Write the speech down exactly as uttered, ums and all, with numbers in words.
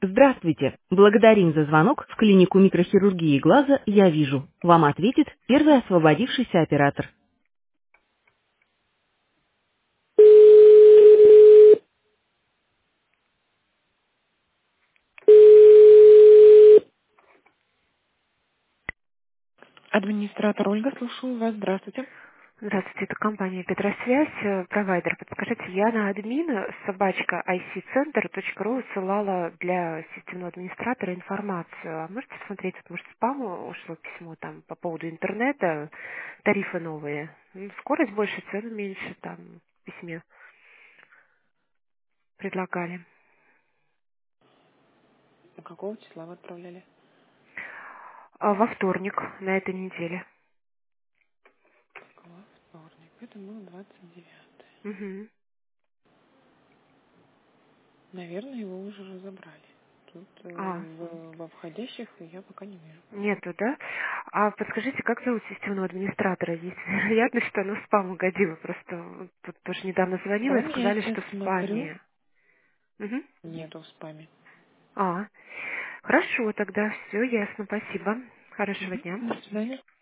Здравствуйте. Благодарим за звонок в клинику микрохирургии глаза «Я вижу». Вам ответит первый освободившийся оператор. Администратор Ольга, слушаю вас. Здравствуйте. Здравствуйте, это компания Петросвязь, э, провайдер. Подскажите, я на админа собачка ай си центр точка ру ссылала для системного администратора информацию. А можете посмотреть, вот, может, спам ушло письмо там по поводу интернета, тарифы новые. Ну, скорость больше, цены меньше там в письме предлагали. Какого числа вы отправляли? А во вторник на этой неделе. Во вторник. Это было двадцать девятое. Угу. Наверное, его уже разобрали. Тут э, А, в- во входящих я пока не вижу. нету, да? А подскажите, как зовут системного администратора? Есть вероятность, что оно в спам угодило. Просто вот тут тоже недавно звонила Спам и я сказали, сейчас что в смотрю. спаме. Мгм. Нету в спаме. А, хорошо, тогда все ясно, спасибо. Хорошего Мгм. дня. До свидания.